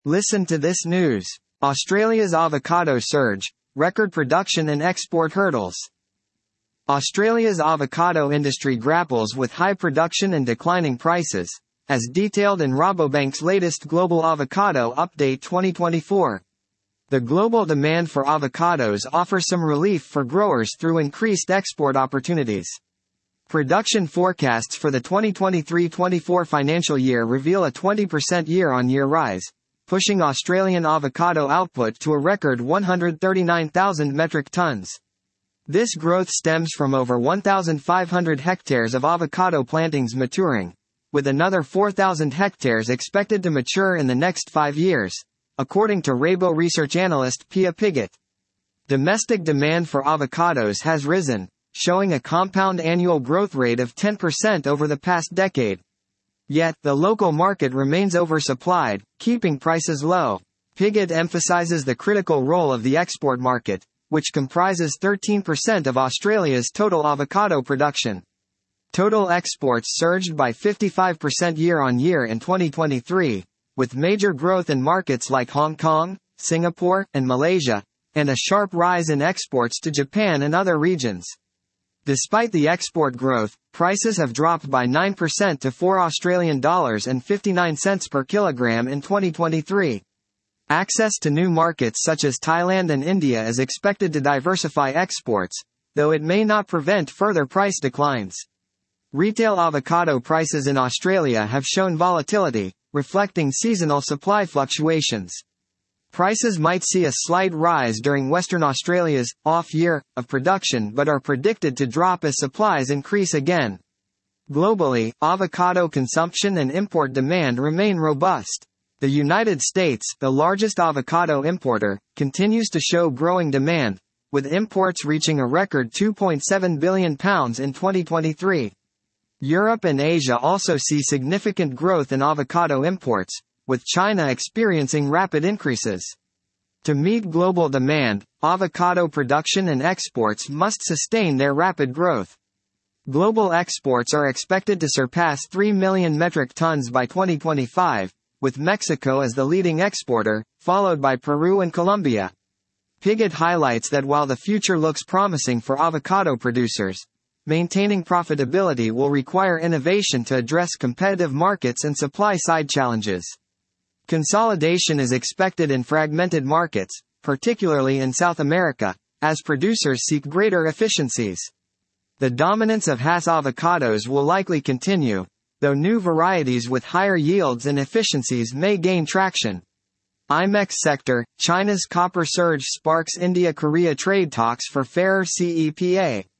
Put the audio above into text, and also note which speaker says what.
Speaker 1: Listen to this news. Australia's avocado surge, record production and export hurdles. Australia's avocado industry grapples with high production and declining prices, as detailed in Rabobank's latest Global Avocado Update 2024. The global demand for avocados offers some relief for growers through increased export opportunities. Production forecasts for the 2023-24 financial year reveal a 20% year-on-year rise, pushing Australian avocado output to a record 139,000 metric tons. This growth stems from over 1,500 hectares of avocado plantings maturing, with another 4,000 hectares expected to mature in the next 5 years, according to Rabo research analyst Pia Piggott. Domestic demand for avocados has risen, showing a compound annual growth rate of 10% over the past decade. Yet, the local market remains oversupplied, keeping prices low. Piggott emphasizes the critical role of the export market, which comprises 13% of Australia's total avocado production. Total exports surged by 55% year-on-year in 2023, with major growth in markets like Hong Kong, Singapore, and Malaysia, and a sharp rise in exports to Japan and other regions. Despite the export growth, prices have dropped by 9% to $4.59 per kilogram in 2023. Access to new markets such as Thailand and India is expected to diversify exports, though it may not prevent further price declines. Retail avocado prices in Australia have shown volatility, reflecting seasonal supply fluctuations. Prices might see a slight rise during Western Australia's off-year of production but are predicted to drop as supplies increase again. Globally, avocado consumption and import demand remain robust. The United States, the largest avocado importer, continues to show growing demand, with imports reaching a record £2.7 billion in 2023. Europe and Asia also see significant growth in avocado imports, with China experiencing rapid increases. To meet global demand, avocado production and exports must sustain their rapid growth. Global exports are expected to surpass 3 million metric tons by 2025, with Mexico as the leading exporter, followed by Peru and Colombia. Piggott highlights that while the future looks promising for avocado producers, maintaining profitability will require innovation to address competitive markets and supply-side challenges. Consolidation is expected in fragmented markets, particularly in South America, as producers seek greater efficiencies. The dominance of Hass avocados will likely continue, though new varieties with higher yields and efficiencies may gain traction. IMEX sector, China's copper surge sparks India-Korea trade talks for fairer CEPA.